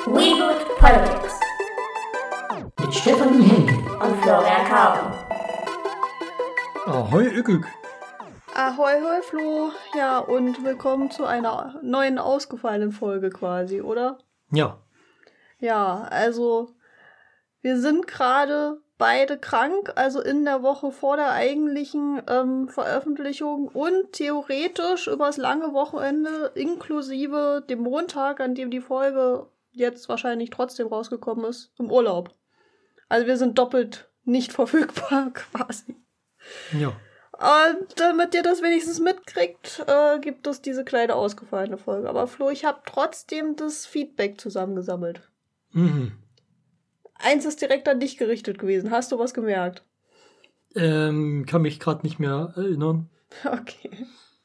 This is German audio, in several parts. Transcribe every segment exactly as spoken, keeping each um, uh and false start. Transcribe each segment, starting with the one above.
Weird Politics mit Stefanie Henke und Florian Kauen. Ahoi, Ückük. Ahoi, hoi, Flo. Ja, und willkommen zu einer neuen ausgefallenen Folge quasi, oder? Ja. Ja, also wir sind gerade beide krank, also in der Woche vor der eigentlichen ähm, Veröffentlichung und theoretisch übers lange Wochenende inklusive dem Montag, an dem die Folge jetzt wahrscheinlich trotzdem rausgekommen ist, im Urlaub. Also wir sind doppelt nicht verfügbar quasi. Ja. Und damit ihr das wenigstens mitkriegt, äh, gibt es diese kleine ausgefallene Folge. Aber Flo, ich habe trotzdem das Feedback zusammengesammelt. Mhm. Eins ist direkt an dich gerichtet gewesen. Hast du was gemerkt? Ähm, kann mich gerade nicht mehr erinnern. Okay.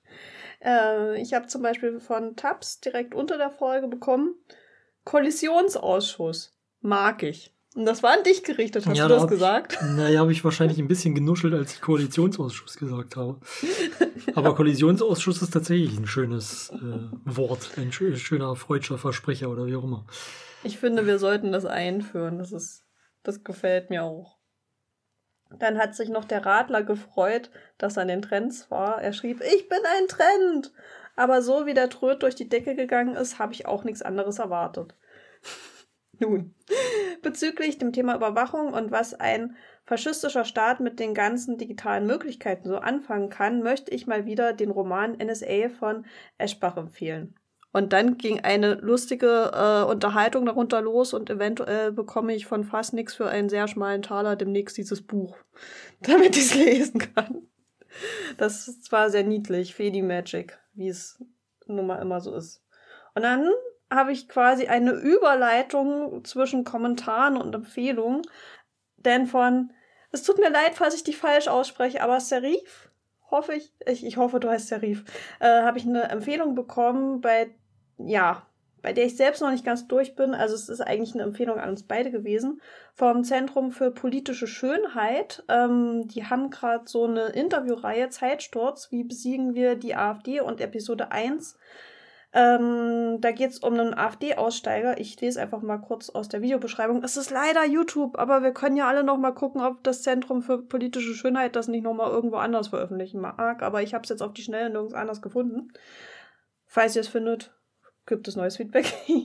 Äh, ich habe zum Beispiel von Tabs direkt unter der Folge bekommen, Koalitionsausschuss. Mag ich. Und das war an dich gerichtet, hast ja, du da das gesagt? Ich, naja, habe ich wahrscheinlich ein bisschen genuschelt, als ich Koalitionsausschuss gesagt habe. Aber Koalitionsausschuss ist tatsächlich ein schönes äh, Wort. Ein schö- schöner freudscher Versprecher oder wie auch immer. Ich finde, wir sollten das einführen. Das ist, das gefällt mir auch. Dann hat sich noch der Radler gefreut, dass er an den Trends war. Er schrieb, ich bin ein Trend. Aber so wie der Tröd durch die Decke gegangen ist, habe ich auch nichts anderes erwartet. Nun, bezüglich dem Thema Überwachung und was ein faschistischer Staat mit den ganzen digitalen Möglichkeiten so anfangen kann, möchte ich mal wieder den Roman N S A von Eschbach empfehlen. Und dann ging eine lustige äh, Unterhaltung darunter los und eventuell bekomme ich von fast nix für einen sehr schmalen Taler demnächst dieses Buch, damit ich es lesen kann. Das ist zwar sehr niedlich, Fedi Magic, wie es nun mal immer so ist. Und dann habe ich quasi eine Überleitung zwischen Kommentaren und Empfehlungen, denn von, es tut mir leid, falls ich dich falsch ausspreche, aber Serif, hoffe ich, ich, ich hoffe, du heißt Serif, äh, habe ich eine Empfehlung bekommen, bei, ja, bei der ich selbst noch nicht ganz durch bin, also es ist eigentlich eine Empfehlung an uns beide gewesen, vom Zentrum für politische Schönheit. Ähm, die haben gerade so eine Interviewreihe, Zeitsturz, wie besiegen wir die AfD, und Episode eins. Ähm, da geht es um einen AfD-Aussteiger. Ich lese einfach mal kurz aus der Videobeschreibung. Es ist leider YouTube, aber wir können ja alle noch mal gucken, ob das Zentrum für politische Schönheit das nicht noch mal irgendwo anders veröffentlichen mag. Aber ich habe es jetzt auf die Schnelle nirgends anders gefunden. Falls ihr es findet, gibt es neues Feedback.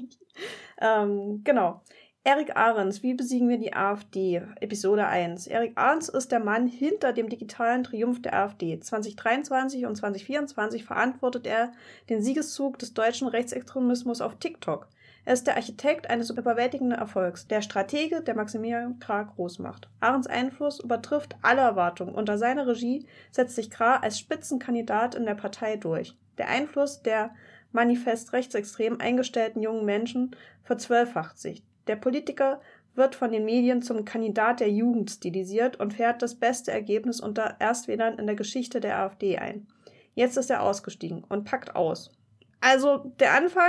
ähm, genau. Erik Ahrens, wie besiegen wir die AfD? Episode eins. Erik Ahrens ist der Mann hinter dem digitalen Triumph der AfD. zwanzig dreiundzwanzig und zwanzig vierundzwanzig verantwortet er den Siegeszug des deutschen Rechtsextremismus auf TikTok. Er ist der Architekt eines überwältigenden Erfolgs, der Stratege, der Maximilian Krah groß macht. Ahrens Einfluss übertrifft alle Erwartungen. Unter seiner Regie setzt sich Krah als Spitzenkandidat in der Partei durch. Der Einfluss der manifest rechtsextrem eingestellten jungen Menschen verzwölffacht sich. Der Politiker wird von den Medien zum Kandidat der Jugend stilisiert und fährt das beste Ergebnis unter Erstwählern in der Geschichte der AfD ein. Jetzt ist er ausgestiegen und packt aus. Also der Anfang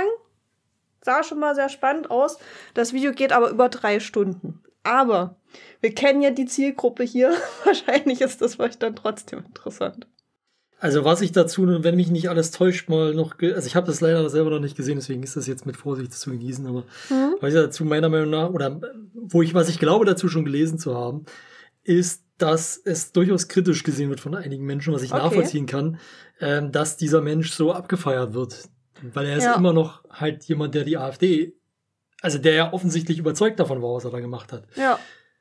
sah schon mal sehr spannend aus. Das Video geht aber über drei Stunden. Aber wir kennen ja die Zielgruppe hier. Wahrscheinlich ist das für euch dann trotzdem interessant. Also was ich dazu, wenn mich nicht alles täuscht, mal noch, ge- also ich habe das leider selber noch nicht gesehen, deswegen ist das jetzt mit Vorsicht zu genießen, aber Mhm. was ich dazu meiner Meinung nach, oder wo ich, was ich glaube dazu schon gelesen zu haben, ist, dass es durchaus kritisch gesehen wird von einigen Menschen, was ich Okay. nachvollziehen kann, ähm, dass dieser Mensch so abgefeiert wird. Weil er ist Ja. immer noch halt jemand, der die AfD, also der ja offensichtlich überzeugt davon war, was er da gemacht hat. Ja.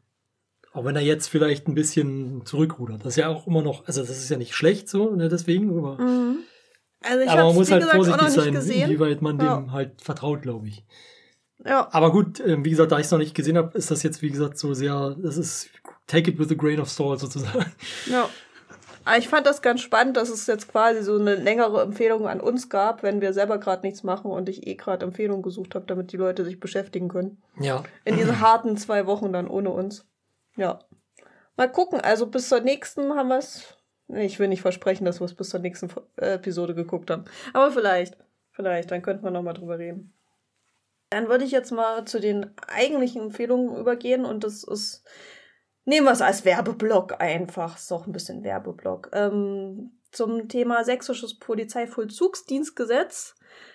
Auch wenn er jetzt vielleicht ein bisschen zurückrudert. Das ist ja auch immer noch, also das ist ja nicht schlecht so, ne, deswegen, aber, Mhm. Also ich aber man habe es, muss wie halt gesagt, auch noch vorsichtig nicht sein, gesehen. inwieweit man Ja. dem halt vertraut, glaube ich. Ja. Aber gut, ähm, wie gesagt, da ich es noch nicht gesehen habe, ist das jetzt, wie gesagt, so sehr, das ist, take it with a grain of salt sozusagen. Ja. Aber ich fand das ganz spannend, dass es jetzt quasi so eine längere Empfehlung an uns gab, wenn wir selber gerade nichts machen und ich eh gerade Empfehlungen gesucht habe, damit die Leute sich beschäftigen können. Ja. In diesen harten zwei Wochen dann ohne uns. Ja. Mal gucken, also bis zur nächsten haben wir es. Nee, ich will nicht versprechen, dass wir es bis zur nächsten äh, Episode geguckt haben. Aber vielleicht, vielleicht, dann könnten wir nochmal drüber reden. Dann würde ich jetzt mal zu den eigentlichen Empfehlungen übergehen und das ist, nehmen wir es als Werbeblock einfach, ist doch ein bisschen Werbeblock. Ähm, zum Thema sächsisches Polizeivollzugsdienstgesetz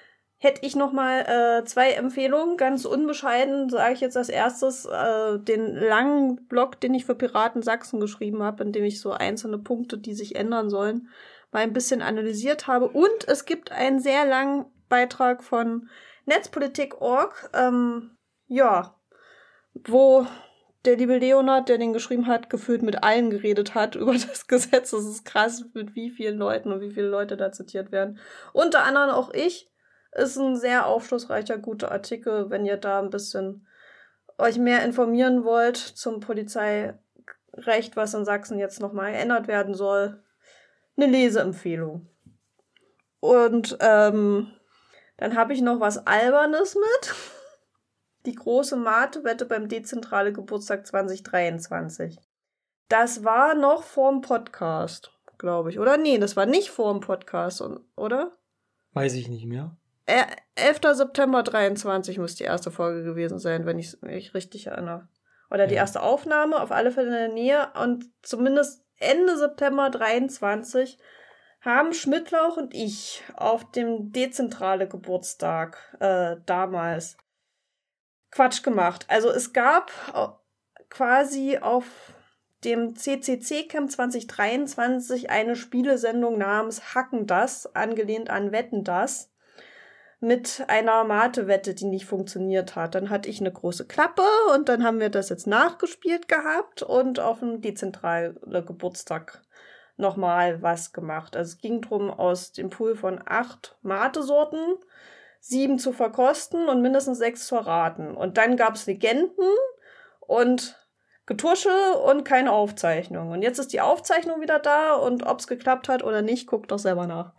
hätte ich noch mal äh, zwei Empfehlungen. Ganz unbescheiden sage ich jetzt als erstes äh, den langen Blog, den ich für Piraten Sachsen geschrieben habe, in dem ich so einzelne Punkte, die sich ändern sollen, mal ein bisschen analysiert habe. Und es gibt einen sehr langen Beitrag von Netzpolitik Punkt org, ähm, ja, wo der liebe Leonard, der den geschrieben hat, gefühlt mit allen geredet hat über das Gesetz. Das ist krass, mit wie vielen Leuten und wie viele Leute da zitiert werden. Unter anderem auch ich. Ist ein sehr aufschlussreicher, guter Artikel, wenn ihr da ein bisschen euch mehr informieren wollt zum Polizeirecht, was in Sachsen jetzt nochmal geändert werden soll. Eine Leseempfehlung. Und ähm, dann habe ich noch was Albernes mit. Die große Mate-Wette beim Dezentrale Geburtstag zwanzig dreiundzwanzig. Das war noch vorm Podcast, glaube ich. Oder nee, das war nicht vorm Podcast, oder? Weiß ich nicht mehr. elfter September dreiundzwanzig muss die erste Folge gewesen sein, wenn ich mich richtig erinnere. Oder die Ja. erste Aufnahme, auf alle Fälle in der Nähe. Und zumindest Ende September dreiundzwanzig haben Schmidtlauch und ich auf dem Dezentrale Geburtstag äh, damals Quatsch gemacht. Also es gab quasi auf dem C C C-Camp zwanzig dreiundzwanzig eine Spielesendung namens Hacken das, angelehnt an Wetten das, mit einer Mate-Wette, die nicht funktioniert hat. Dann hatte ich eine große Klappe und dann haben wir das jetzt nachgespielt gehabt und auf dem Dezentrale Geburtstag nochmal was gemacht. Also es ging darum, aus dem Pool von acht Mate-Sorten sieben zu verkosten und mindestens sechs zu erraten. Und dann gab es Legenden und Getusche und keine Aufzeichnung. Und jetzt ist die Aufzeichnung wieder da und ob es geklappt hat oder nicht, guckt doch selber nach.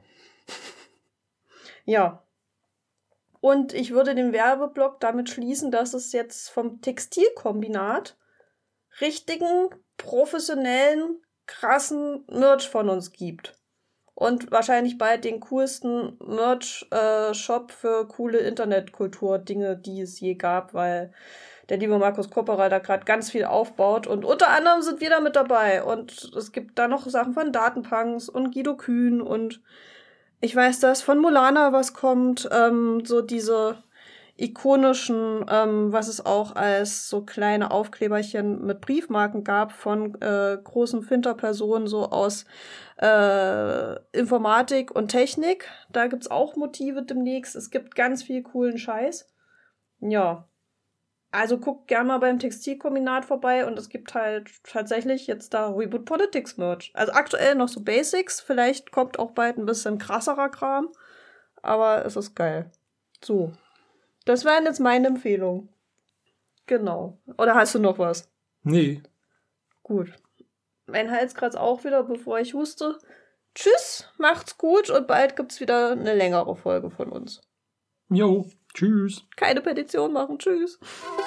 Ja. Und ich würde den Werbeblock damit schließen, dass es jetzt vom Textilkombinat richtigen, professionellen, krassen Merch von uns gibt. Und wahrscheinlich bald den coolsten Merch-Shop äh, für coole Internetkultur-Dinge, die es je gab, weil der liebe Markus Kopperer da gerade ganz viel aufbaut. Und unter anderem sind wir da mit dabei. Und es gibt da noch Sachen von Datenpunks und Guido Kühn und ich weiß, dass von Molana was kommt, ähm, so diese ikonischen, ähm, was es auch als so kleine Aufkleberchen mit Briefmarken gab von äh, großen Finterpersonen so aus äh, Informatik und Technik. Da gibt's auch Motive demnächst. Es gibt ganz viel coolen Scheiß. Ja. Also guckt gerne mal beim Textilkombinat vorbei und es gibt halt tatsächlich jetzt da Reboot Politics Merch. Also aktuell noch so Basics, vielleicht kommt auch bald ein bisschen krasserer Kram, aber es ist geil. So, das wären jetzt meine Empfehlungen. Genau. Oder hast du noch was? Nee. Gut. Mein Hals kratzt auch wieder, bevor ich huste. Tschüss, macht's gut und bald gibt's wieder eine längere Folge von uns. Jo, tschüss. Keine Petition machen, tschüss.